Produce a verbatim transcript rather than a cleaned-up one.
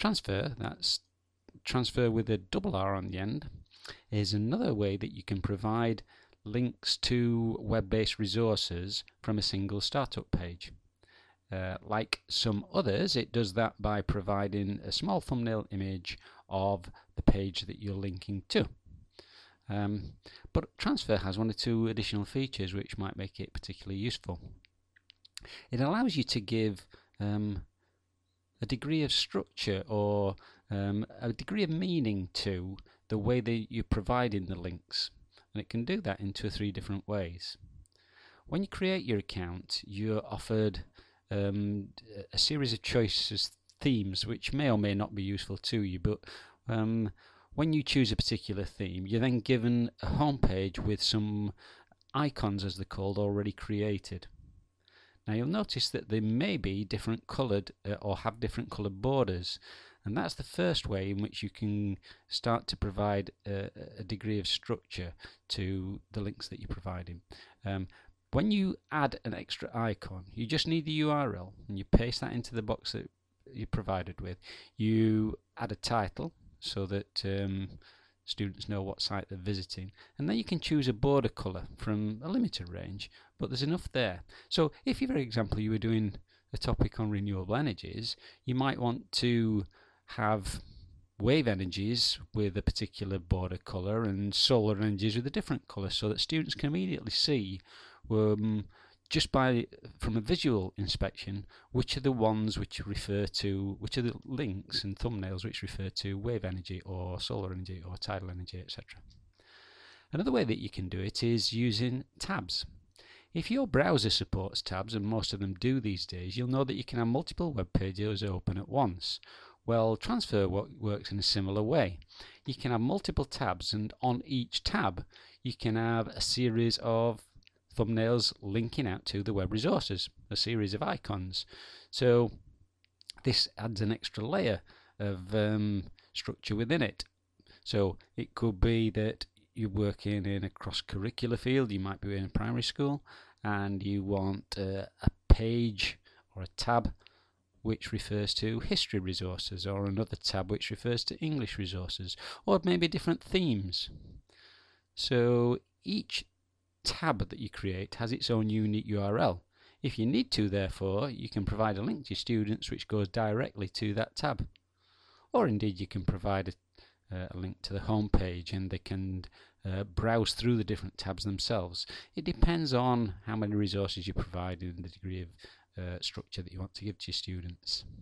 Transfer, that's transfer with a double R on the end, is another way that you can provide links to web-based resources from a single startup page. Uh, like some others, it does that by providing a small thumbnail image of the page that you're linking to. Um, but Transfer has one or two additional features which might make it particularly useful. It allows you to give um, a degree of structure or um, a degree of meaning to the way that you're providing the links, and it can do that in two or three different ways. When you create your account, you're offered um, a series of choices, themes, which may or may not be useful to you, but um, when you choose a particular theme, you're then given a home page with some icons, as they're called, already created. Now you'll notice that they may be different coloured uh, or have different coloured borders, and that's the first way in which you can start to provide a, a degree of structure to the links that you're providing. Um, when you add an extra icon, you just need the U R L and you paste that into the box that you're provided with. You add a title so that um, students know what site they're visiting, and then you can choose a border colour from a limited range, but there's enough there. So if you, for example, you were doing a topic on renewable energies, you might want to have wave energies with a particular border colour and solar energies with a different colour, so that students can immediately see um, just by from a visual inspection which are the ones which refer to, which are the links and thumbnails which refer to wave energy or solar energy or tidal energy, et cetera. Another way that you can do it is using tabs. If your browser supports tabs, and most of them do these days, you'll know that you can have multiple web pages open at once. Well, Transfer works in a similar way. You can have multiple tabs, and on each tab you can have a series of thumbnails linking out to the web resources, a series of icons. So this adds an extra layer of um, structure within it. So it could be that you're working in a cross-curricular field, you might be in a primary school, and you want uh, a page or a tab which refers to history resources, or another tab which refers to English resources, or maybe different themes. So each tab that you create has its own unique U R L. If you need to, therefore, you can provide a link to your students which goes directly to that tab. Or indeed you can provide a, uh, a link to the home page, and they can uh, browse through the different tabs themselves. It depends on how many resources you provide and the degree of uh, structure that you want to give to your students.